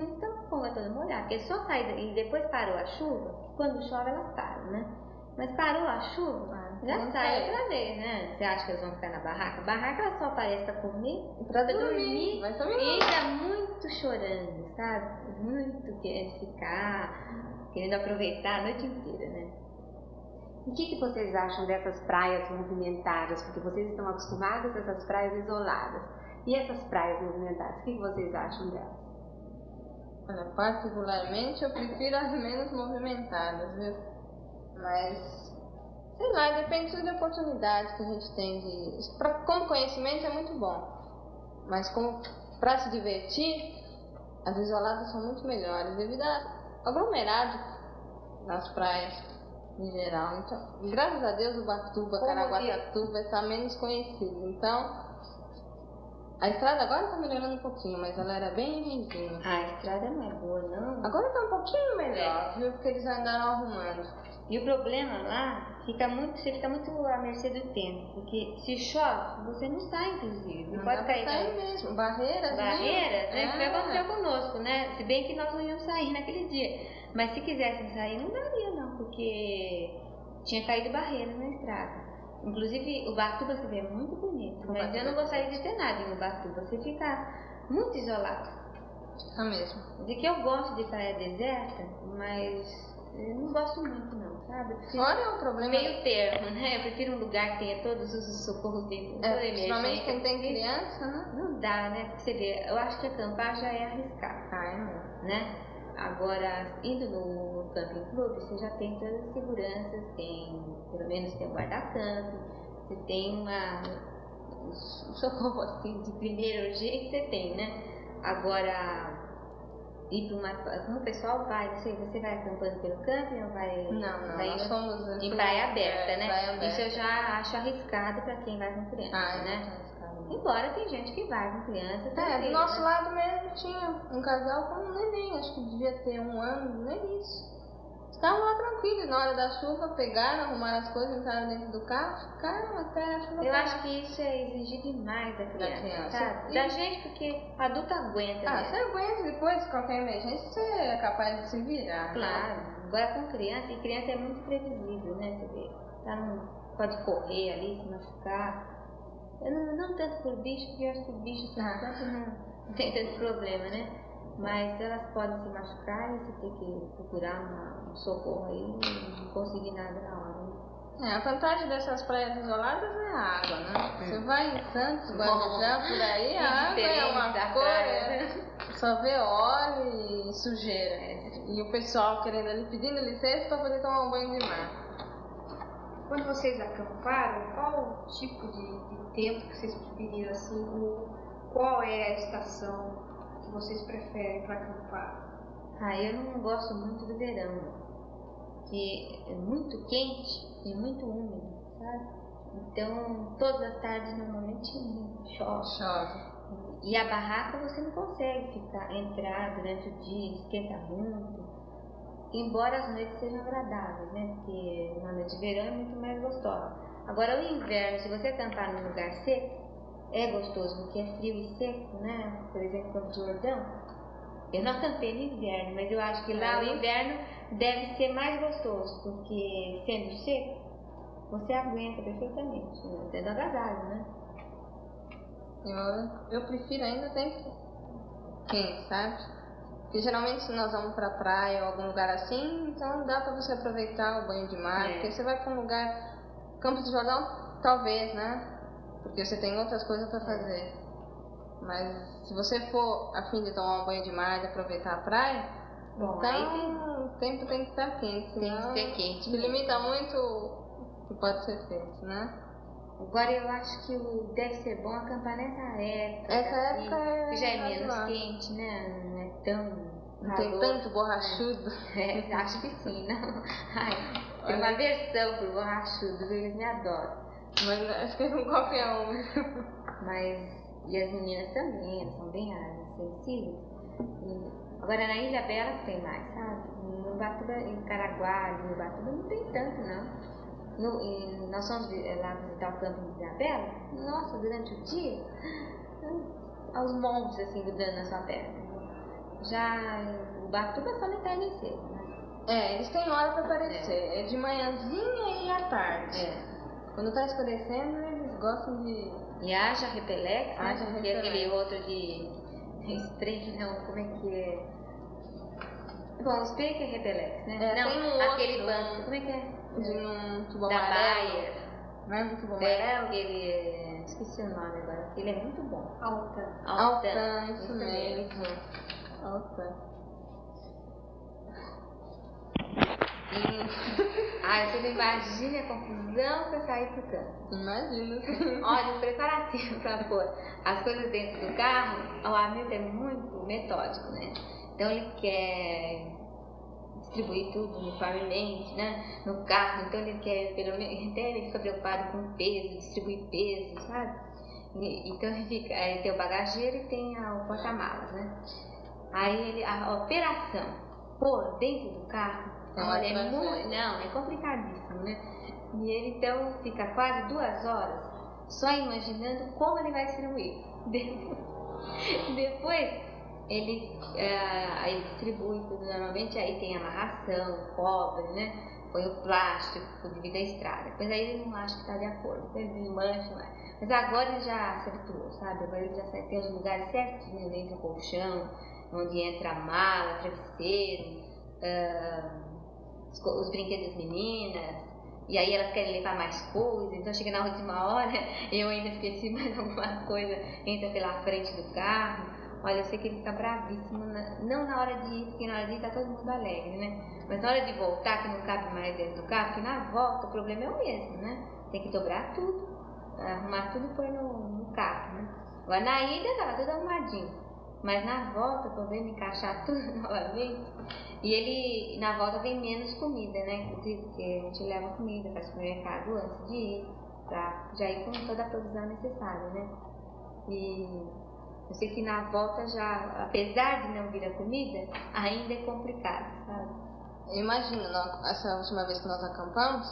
ponga toda molhada, porque só sai e depois parou a chuva, quando chove elas param, né? Mas parou a chuva, já sai outra vez, né? Você acha que eles vão ficar na barraca? A barraca ela só aparece pra comer, pra dormir, vai e ainda muito chorando, sabe? Muito querendo ficar, querendo aproveitar a noite inteira, né? O que vocês acham dessas praias movimentadas? Porque vocês estão acostumados a essas praias isoladas. E essas praias movimentadas, o que vocês acham delas? Olha, particularmente eu prefiro as menos movimentadas, viu? Mas, sei lá, depende tudo da oportunidade que a gente tem de... Como conhecimento é muito bom, mas como para se divertir, as isoladas são muito melhores, devido ao aglomerado nas praias em geral. Então, graças a Deus, Ubatuba, Caraguatatuba está menos conhecido. Então, a estrada agora está melhorando um pouquinho, mas ela era bem ruimzinha. A estrada não é boa, não. Agora está um pouquinho melhor, viu? Porque eles andaram arrumando. E o problema lá, você fica muito à mercê do tempo, porque se chove, você não sai, inclusive. Não pode cair sair mesmo. Barreiras, né? Foi aconteceu conosco, né? Se bem que nós não íamos sair naquele dia. Mas se quisessem sair, não daria, não, porque tinha caído barreiras na estrada. Inclusive, Ubatuba se vê muito bonito, mas eu não gostaria de ter nada em Ubatuba. Você fica muito isolado. Fica mesmo. De que eu gosto de praia deserta, mas eu não gosto muito, não, sabe? Fora o problema... Meio termo, né? Eu prefiro um lugar que tenha todos os socorros dentro, toda a emergência. Principalmente quem tem criança, né? Não dá, né? Porque você vê, eu acho que acampar já é arriscar. É mesmo. Né? Agora, indo no camping clube, você já tem todas as seguranças, pelo menos tem um guarda-campo, você tem um socorro assim de primeira urgência, você tem, né? Agora, como o pessoal vai, você vai acampando pelo camping ou vai... Não, nós fomos em praia aberta, né? Praia aberta. Isso eu já acho arriscado para quem vai com criança, né? Embora tem gente que vai com criança. Do nosso lado mesmo tinha um casal com um neném, acho que devia ter 1 ano, nem isso. Estavam lá tranquilos, na hora da chuva, pegaram, arrumaram as coisas, entraram dentro do carro, ficaram até a chuva. Eu acho que isso é exigir demais da criança, sabe? Da gente, porque adulto aguenta. Você aguenta depois, de qualquer emergência, você é capaz de se virar. Claro. Né? Agora com criança, e criança é muito previsível, né? Você vê, pode correr ali, se machucar. Eu não tanto por bicho, porque eu acho que bicho não tem tanto problema, né? Mas elas podem se machucar e você tem que procurar um socorro aí e não conseguir nada na hora. A vantagem dessas praias isoladas é a água, né? Você vai em Santos, Guarujá, por aí, a água é uma cor, só vê óleo e sujeira. E o pessoal querendo ali, pedindo licença para poder tomar um banho de mar. Quando vocês acamparam, qual o tipo de tempo que vocês preferiram, assim, qual é a estação que vocês preferem para acampar? Eu não gosto muito do verão, que é muito quente e muito úmido, sabe? Então, todas as tardes normalmente chove. E a barraca você não consegue entrar durante o dia, esquenta muito. Embora as noites sejam agradáveis, né? Porque uma noite de verão é muito mais gostosa. Agora, o inverno, se você acampar num lugar seco, é gostoso, porque é frio e seco, né? Por exemplo, Campos do Jordão. Eu não acampei no inverno, mas eu acho que lá o inverno deve ser mais gostoso, porque sendo seco, você aguenta perfeitamente, né? Tendo agasalho, né? Eu prefiro ainda tempo quente, sabe? Porque geralmente nós vamos pra praia ou algum lugar assim, então dá pra você aproveitar o banho de mar, porque você vai pra um lugar, Campos do Jordão, talvez, né? Porque você tem outras coisas pra fazer. Mas se você for a fim de tomar um banho de mar e aproveitar a praia, então o tempo tem que estar quente, senão tem que ser quente. Se limita muito o que pode ser feito, né? Agora eu acho que deve ser bom acampar nessa época. Essa época que já é menos quente, né? Não é tão... Não tem tanto borrachudo. Acho que sim, não. Tem uma versão pro borrachudo, eles me adoram. Mas acho que não qualquer um. E as meninas também, elas são bem sensíveis. Agora na Ilha Bela tem mais, sabe? No Ubatuba, em Caraguá, no Ubatuba não tem tanto, não. Nós fomos lá visitar o camping de Ilha Bela. Nossa, durante o dia, aos montes assim, grudando na sua perna. Já o Ubatuba é só no entardecer, né? Eles têm hora pra aparecer. É de manhãzinha e à tarde. Quando tá escurecendo, eles gostam de... E haja repelex, né? Haja Porque repelex. aquele outro de spray, não, como é que é? Bom, spray que é repelex, né? Não, tem um aquele outro, banco, como é que é? De um tubo Da amarelo. Bayer. Não é um tubo É amarelo? aquele, esqueci o nome agora, ele é muito bom. Altan, isso mesmo. Altan. Você não imagina a confusão pra sair pro campo. Imagina. Olha, o preparativo pra pôr as coisas dentro do carro, o Hamilton é muito metódico, né? Então ele quer distribuir tudo uniformemente, né? No carro, então ele quer, pelo menos, até ele fica preocupado com peso, distribuir peso, sabe? Então ele tem o bagageiro e tem o porta-malas, né? Aí a operação por dentro do carro, olha, é complicadíssimo, né? E ele então fica quase 2 horas só imaginando como ele vai distribuir. Depois ele distribui tudo normalmente, aí tem amarração, cobre, né? Põe o plástico devido à estrada. Depois aí ele não acha que está de acordo, depois ele desmancha lá. Mas agora ele já acertou, sabe? Agora ele já sabe, tem os lugares certinhos, onde entra o colchão, onde entra a mala, travesseiro, os brinquedos das meninas. E aí elas querem levar mais coisas, então chega na última hora, eu ainda esqueci mais alguma coisa, entra pela frente do carro. Olha, eu sei que ele fica bravíssimo, não na hora de ir, porque na hora de ir tá todo mundo alegre, né? Mas na hora de voltar, que não cabe mais dentro do carro, porque na volta o problema é o mesmo, né? Tem que dobrar tudo, arrumar tudo e pôr no carro, né? Agora na ida tava tudo arrumadinho, mas na volta o problema é encaixar tudo novamente. E ele, na volta, vem menos comida, né? Inclusive, porque a gente leva comida para o supermercado antes de ir, para já ir com toda a provisão necessária, né? E eu sei que na volta já, apesar de não vir a comida, ainda é complicado, sabe? Imagina, essa última vez que nós acampamos,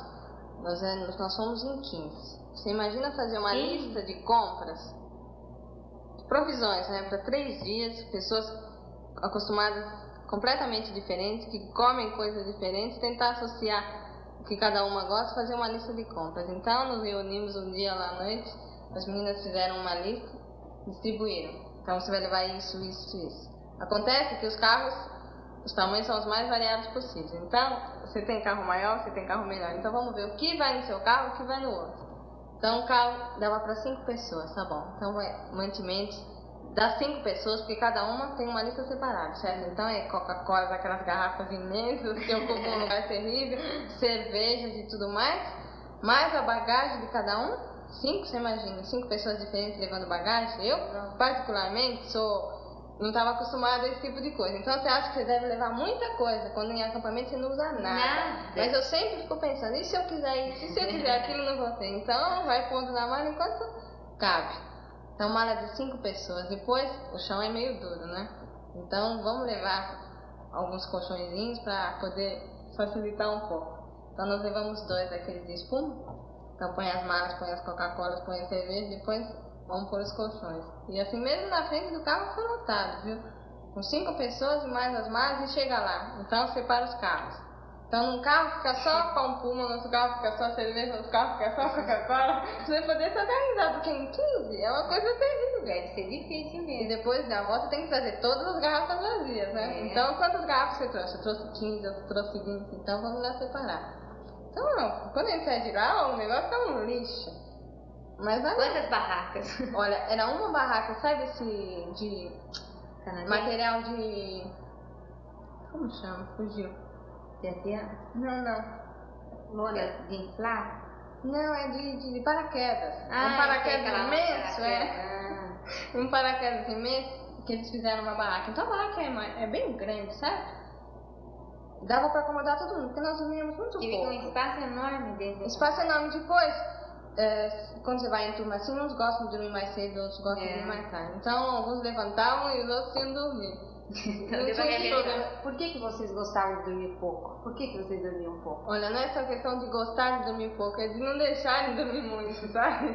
nós fomos em 15. Você imagina fazer uma lista de compras, provisões, né? Para 3 dias, pessoas acostumadas completamente diferentes, que comem coisas diferentes, tentar associar o que cada uma gosta, fazer uma lista de compras. Então nos reunimos um dia lá à noite, as meninas fizeram uma lista, distribuíram. Então você vai levar isso, isso, isso. Acontece que os carros, os tamanhos são os mais variados possíveis. Então você tem carro maior, você tem carro menor. Então vamos ver o que vai no seu carro e o que vai no outro. Então o carro dava para 5 pessoas, tá bom. Então vai mantimentos das 5 pessoas, porque cada uma tem uma lista separada, certo? Então é Coca-Cola, aquelas garrafas imensas que ocupam um lugar terrível, cervejas e tudo mais a bagagem de cada um. 5, você imagina, 5 pessoas diferentes levando bagagem. Eu, particularmente, não estava acostumada a esse tipo de coisa. Então você acha que você deve levar muita coisa, quando em acampamento você não usa nada. Mas eu sempre fico pensando, e se eu quiser isso, e se eu quiser aquilo, não vou ter. Então vai pondo na mala enquanto cabe. Então, mala de 5 pessoas. Depois, o chão é meio duro, né? Então, vamos levar alguns colchõezinhos para poder facilitar um pouco. Então, nós levamos 2 daqueles de espuma. Então, põe as malas, põe as Coca-Colas, põe a cerveja, depois vamos pôr os colchões. E assim mesmo na frente do carro foi lotado, viu? Com 5 pessoas e mais as malas e chega lá. Então, separa os carros. Então, num carro fica só pão puma, no outro carro fica só cerveja, no outro carro fica só Coca-Cola. Você poder se organizar, porque em 15 é uma coisa terrível. Deve ser difícil mesmo. E depois da volta tem que trazer todas as garrafas vazias, né? Então, quantas garrafas você trouxe? Eu trouxe 15, eu trouxe 20, então vamos lá separar. Então, quando a gente sai de lá, o negócio tá um lixo. Mas quantas barracas? Olha, era uma barraca, sabe esse de material de... Como chama? Fugiu. Não. Lona de inflar? Não, é de paraquedas. Um paraquedas imenso, Um paraquedas imenso que eles fizeram uma barraca. Então a barraca é bem grande, sabe? Dava pra acomodar todo mundo, porque nós dormíamos muito pouco. E fica um espaço enorme dentro. Espaço enorme. Depois, quando você vai em turma assim, uns gostam de dormir mais cedo, outros gostam de dormir mais tarde. Então alguns levantavam e os outros iam dormir. Por que vocês gostavam de dormir pouco? Por que vocês dormiam pouco? Olha, não é só questão de gostar de dormir pouco, é de não deixarem dormir muito, sabe?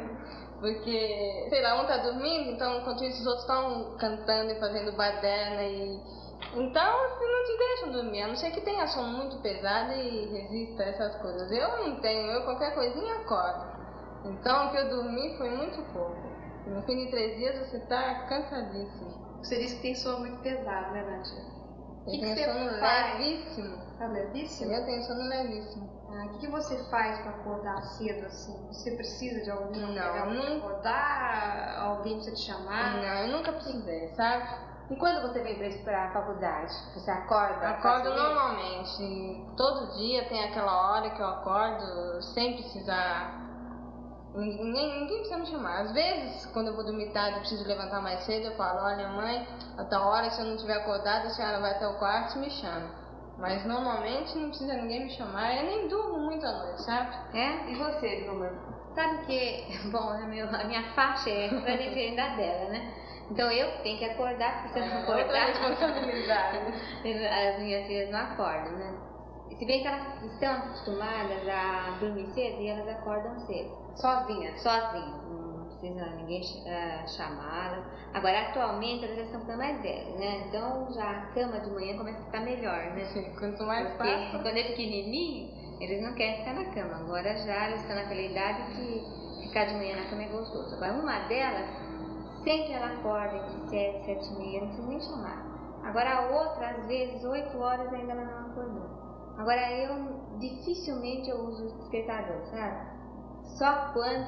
Porque, sei lá, um tá dormindo, então enquanto isso os outros estão cantando e fazendo baderna e Então, assim, não te deixam dormir, a não ser que tenha sono muito pesado e resista a essas coisas. Eu não tenho, eu qualquer coisinha acordo. Então, o que eu dormi foi muito pouco. No fim de 3 dias você tá cansadíssimo. Você disse que tem sono muito pesado, né, Nadia? Eu tenho sono levíssimo. Tá levíssimo? Eu tenho sono levíssimo. O que você faz para acordar cedo assim? Você precisa de alguém não acordar? Alguém precisa te chamar? Não, eu nunca precisei, sabe? E quando você vem para a faculdade? Você acorda? Acordo normalmente. Todo dia tem aquela hora que eu acordo sem precisar. Ninguém precisa me chamar. Às vezes, quando eu vou dormir tarde, eu preciso levantar mais cedo. Eu falo: olha, mãe, a tal hora, se eu não estiver acordada, a senhora vai até o quarto e me chama. Mas normalmente não precisa ninguém me chamar. Eu nem durmo muito à noite, sabe? E você, Bruna? Sabe que, bom, a minha faixa é diferente da dela, né? Então eu tenho que acordar, porque se eu não acordar, outra responsabilidade. As minhas filhas não acordam, né? Se bem que elas estão acostumadas a dormir cedo e elas acordam cedo. Sozinhas? Sozinhas, não precisa ninguém chamá-las. Agora, atualmente, elas já estão ficando mais velhas, né? Então já a cama de manhã começa a ficar melhor, né? Sim, quanto mais porque fácil. quando é pequenininho, eles não querem ficar na cama. Agora já eles estão naquela idade que ficar de manhã na cama é gostoso. Agora, uma delas, sempre ela acorda entre 7, 7 e meia, não precisa nem chamar. Agora a outra, às vezes, 8 horas ainda ela não acordou. Agora eu, dificilmente eu uso o despertador, sabe? Só quando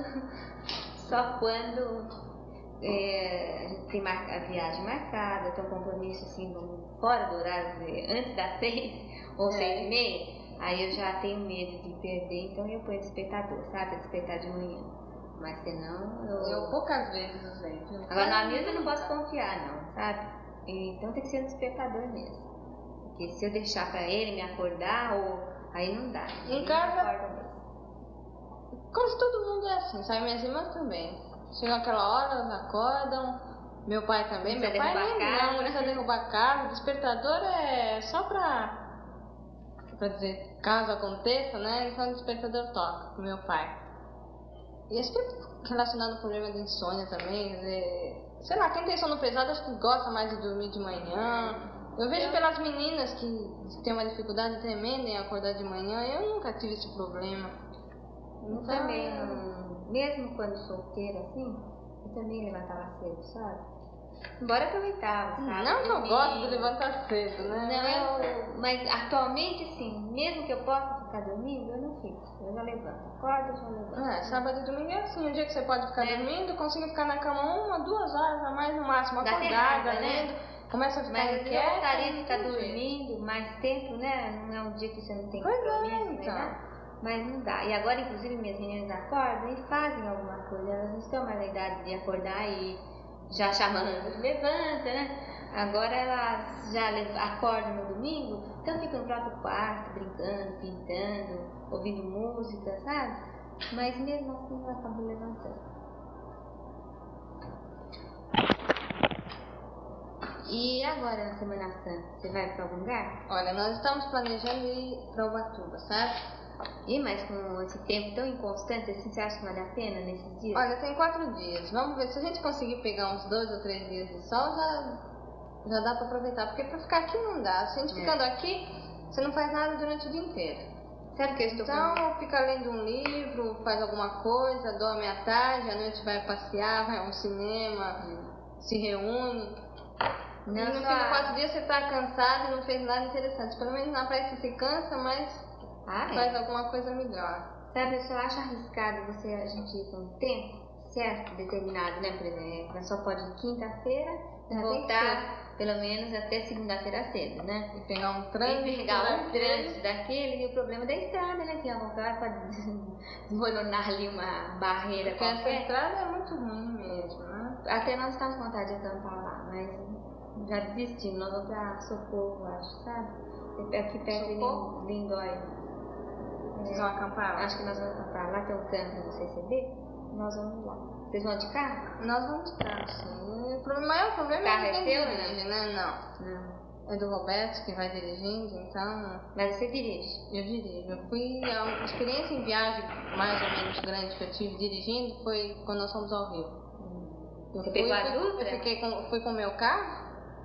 a gente tem a viagem marcada, tem um compromisso assim, fora do horário, antes das 6 ou 6 e meia, aí eu já tenho medo de perder, então eu ponho despertador, sabe? Despertar de manhã. Mas senão eu poucas vezes usei. Agora na minha eu não posso confiar não, sabe? Então tem que ser um despertador mesmo. Porque se eu deixar pra ele me acordar, aí não dá. Em casa, quase todo mundo é assim, sabe? Minhas irmãs também. Chega aquela hora, elas acordam. Meu pai também. Meu pai não precisa derrubar casa. O despertador é só pra dizer, caso aconteça, né? Então o despertador toca pro meu pai. E acho que relacionado ao problema de insônia também, quer dizer, sei lá, quem tem sono pesado acho que gosta mais de dormir de manhã. Eu vejo pelas meninas que têm uma dificuldade tremenda em acordar de manhã, eu nunca tive esse problema. Eu também, mesmo quando solteira assim, eu também levantava cedo, sabe? Embora aproveitava, sabe? Não que eu gosto de levantar cedo, né? Mas atualmente, assim, mesmo que eu possa ficar dormindo, eu não fico. Eu já levanto, acordo, eu já levanto. Sábado e domingo é assim, um dia que você pode ficar dormindo, consiga ficar na cama 1, 2 horas a mais no máximo, acordada, né? Começa a ficar inquieta. Mas eu gostaria de ficar dormindo mais tempo, né? Não é um dia que você não tem compromisso, então. né? Mas não dá. E agora, inclusive, minhas meninas acordam e fazem alguma coisa. Elas não estão mais na idade de acordar e já chamando, levanta, né? Agora elas já acordam no domingo, então ficam no próprio quarto, brincando, pintando, ouvindo música, sabe? Mas mesmo assim eu acabo levantando. E agora na Semana Santa, você vai para algum lugar? Olha, nós estamos planejando ir para Ubatuba, sabe? Mas com esse tempo tão inconstante, assim, você acha que vale a pena nesses dias? Olha, tem 4 dias. Vamos ver, se a gente conseguir pegar uns 2 ou 3 dias de sol, já dá para aproveitar. Porque para ficar aqui não dá. Se a gente ficando aqui, você não faz nada durante o dia inteiro. Sabe o que eu estou Então, fica lendo um livro, faz alguma coisa, dorme à tarde, à noite vai passear, vai a um cinema, se reúne. E no fim de 4 dias você está cansado e não fez nada interessante. Pelo menos na praia você se cansa, mas faz alguma coisa melhor. Sabe, eu só acho arriscado a gente ir com um tempo certo, determinado, né? Por exemplo, ela só pode ir quinta-feira e voltar pelo menos até segunda-feira cedo, né? E pegar um trânsito daquele, e o problema da estrada, né? Que a vontade pode desmoronar ali uma barreira porque qualquer. Essa estrada é muito ruim mesmo, né? Até nós estamos com vontade de acampar lá, mas já desistimos. Nós vamos pra Socorro, acho, sabe? Aqui perto de Lindóia. Vocês vão acampar lá? Acho que nós vamos acampar lá, tem um campo no CCB, nós vamos lá. Vocês vão de carro? Nós vamos de carro, sim. O maior problema carro é quem dirige, né? Não. É do Roberto que vai dirigindo, então... Mas você dirige? Eu dirijo. A experiência em viagem mais ou menos grande que eu tive dirigindo foi quando nós fomos ao Rio. Você pegou a Dutra? Fui com o meu carro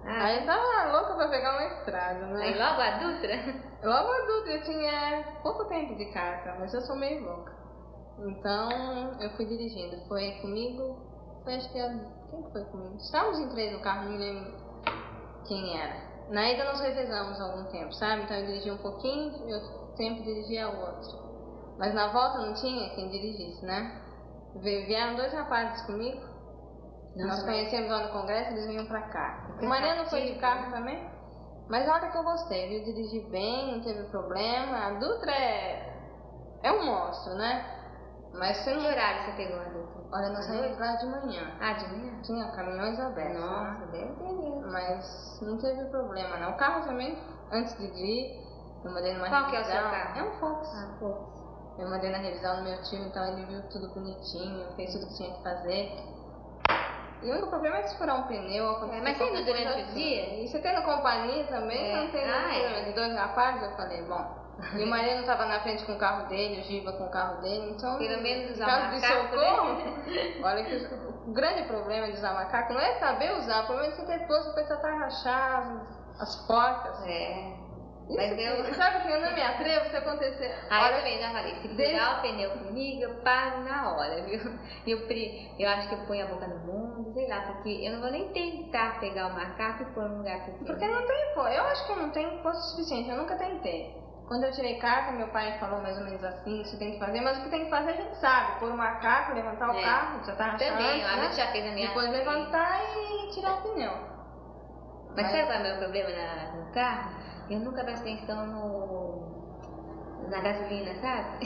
Aí eu tava louca pra pegar uma estrada, né? Aí logo a Dutra? Logo a Dutra, eu tinha pouco tempo de carta, mas eu sou meio louca. Então eu fui dirigindo. Foi comigo, foi acho que quem foi comigo? Estávamos em 3 no carro, não me lembro quem era. Na ida nós revezamos algum tempo, sabe? Então eu dirigi um pouquinho e eu sempre dirigia o outro. Mas na volta não tinha quem dirigisse, né? Vieram 2 rapazes comigo. Nós conhecemos lá no congresso, eles vinham pra cá. O Mariano foi de carro também. Mas olha que eu gostei, viu? Dirigi bem, não teve problema. A Dutra é um monstro, né? Mas você não... Que horário você pegou a Dutra? Olha, nós saímos lá de manhã. Ah, de manhã? Tinha caminhões abertos. Nossa, deve ter mesmo. Mas não teve problema, não. O carro também, antes de ir, eu mandei numa Qual revisão. que é o seu carro? É um Fox. Ah, Fox. Eu mandei na revisão no meu tio, então ele viu tudo bonitinho, fez tudo que tinha que fazer. E o único problema é se furar um pneu ou acontecer mas qualquer sendo durante coisa o assim. dia? E você tendo companhia também, não tem nenhum problema. De 2 rapazes, eu falei, bom. E o Mariano estava na frente com o carro dele, o Giba com o carro dele, então... Pelo menos usar caso de macaco, socorro, né? olha que o grande problema de usar macaco não é saber usar, o problema é você ter força para tentar rachar as portas. Mas sabe que eu não me atrevo se acontecer. Eu também já falei, se furar o pneu comigo, eu paro na hora, viu? Eu acho que eu ponho a boca no mundo, sei lá, porque eu não vou nem tentar pegar o macaco e pôr no lugar que eu Porque não tem força. Eu acho que eu não tenho força suficiente, eu nunca tentei. Quando eu tirei carta, meu pai falou mais ou menos assim, você tem que fazer, mas o que tem que fazer a gente sabe. Pôr o macaco, levantar o carro, já tá rachando. Também, né? já fez a minha... Depois levantar e tirar o pneu. Mas sabe qual é o meu problema no carro? Eu nunca presto atenção na gasolina, sabe?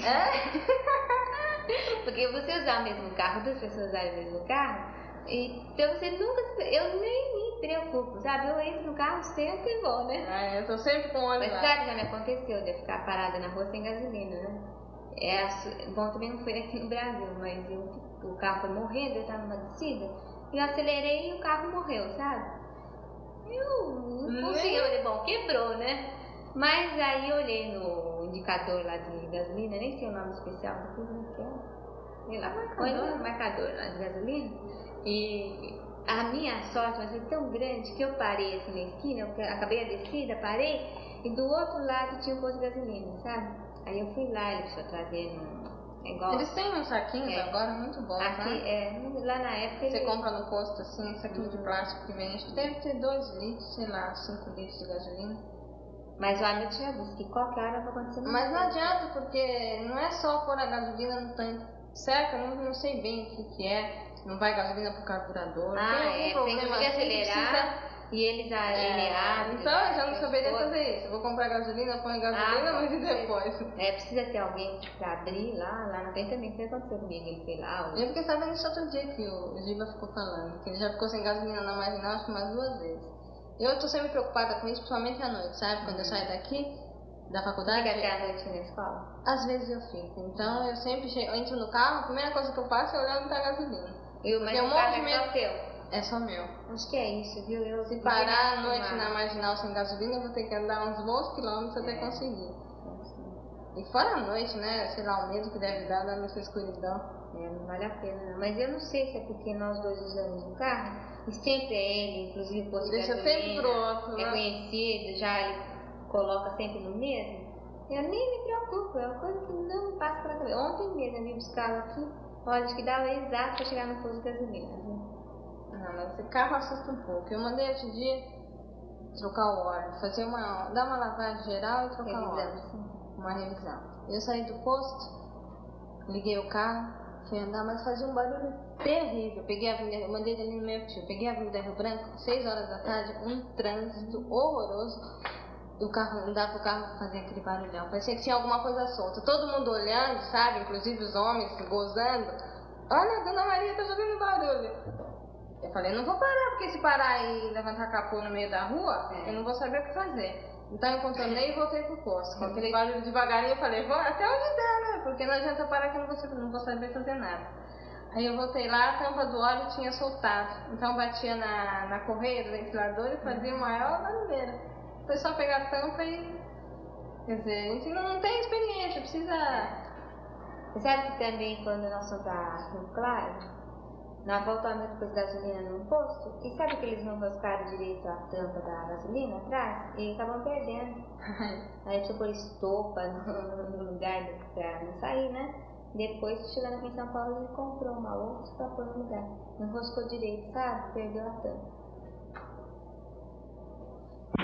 Porque você usar o mesmo carro, 2 pessoas usarem o mesmo carro, então você nunca... Eu nem me preocupo, sabe? Eu entro no carro, sento e vou, né? Eu tô sempre com o olho Mas lá. sabe, já me aconteceu de eu ficar parada na rua sem gasolina, né? Bom, também não foi aqui no Brasil, mas o carro foi morrendo, eu tava numa descida, e eu acelerei e o carro morreu, sabe? Eu não consegui, eu falei, bom, quebrou, né? Mas aí eu olhei no indicador lá de gasolina, nem sei o nome especial daquilo, né? Que é, sei lá, marcador lá de gasolina. E a minha sorte vai ser tão grande que eu parei assim na esquina, eu acabei a descida, parei, e do outro lado tinha um posto de gasolina, sabe? Aí eu fui lá, eles foram trazendo negócio. Eles têm uns saquinhos agora muito bons, aqui, né? Lá na época... Você compra no posto assim, um saquinho de plástico que vem, acho que deve ter 2 litros, sei lá, 5 litros de gasolina. Mas o Hamilton já disse que qualquer hora vai acontecer. Mas não adianta, porque não é só pôr a gasolina no tanque, certo? Eu não sei bem o que é, não vai gasolina pro carburador. Tem algum problema que assim, acelerar e eles abrem. Então eu já não saberia fazer isso. Eu vou comprar gasolina, põe gasolina, mas e depois? Precisa ter alguém pra abrir lá na frente também, que aconteceu comigo, ele foi lá. Eu fiquei sabendo isso outro dia que o Giba ficou falando, que ele já ficou sem gasolina na marginal, acho que umas 2 vezes. Eu tô sempre preocupada com isso, principalmente à noite, sabe? Quando eu saio daqui, da faculdade... Fica até a noite na escola? Às vezes eu fico. Então eu sempre eu entro no carro, a primeira coisa que eu faço é olhar onde tá a gasolina. Mas o carro é só seu? É só meu. Acho que é isso, viu? Se parar à noite na marginal sem gasolina, eu vou ter que andar uns bons quilômetros até conseguir. E fora a noite, né? Sei lá, o medo que deve dar nessa escuridão. Não vale a pena, não. Mas eu não sei se é porque nós 2 usamos o carro, e sempre é ele, inclusive o posto de gasolina. Deixa sempre pro outro, né? É conhecido, já ele coloca sempre no mesmo. Eu nem me preocupo, é uma coisa que não me passa pela cabeça. Ontem mesmo eu vim buscá-lo aqui, olha, acho que dava exato para chegar no posto de gasolina. Não, mas esse carro assusta um pouco. Eu mandei outro dia trocar o óleo, dar uma lavagem geral e trocar o óleo. Uma revisão. Eu saí do posto, liguei o carro, fui andar, mas fazia um barulho terrível. Peguei a avenida, eu mandei ali no meu tio, peguei a Avenida Rio Branco, 6 horas da tarde, um trânsito horroroso. O carro, não dava pro carro fazer aquele barulhão. Parecia que tinha alguma coisa solta. Todo mundo olhando, sabe? Inclusive os homens gozando. Olha, a Dona Maria tá fazendo barulho. Eu falei, não vou parar, porque se parar e levantar capô no meio da rua, eu não vou saber o que fazer. Então eu contornei e voltei pro posto. Com aquele barulho devagarinho, eu falei, vou até onde der, né? Porque não adianta parar que eu não vou saber fazer nada. Aí eu voltei lá, a tampa do óleo tinha soltado. Então batia na correia do ventilador e fazia o maior barulheira. Foi só pegar a tampa e... Quer dizer, a gente não tem experiência, precisa... Você sabe que também quando nós fomos para Rio Claro, Na volta ao depois gasolina no posto, e sabe que eles não enroscaram direito a tampa da gasolina atrás? E estavam perdendo. Aí precisa pôr estopa no lugar pra não sair, né? Depois, chegando aqui em São Paulo, ele comprou uma outra pra pôr no lugar. Não enroscou direito, sabe? Perdeu a tampa.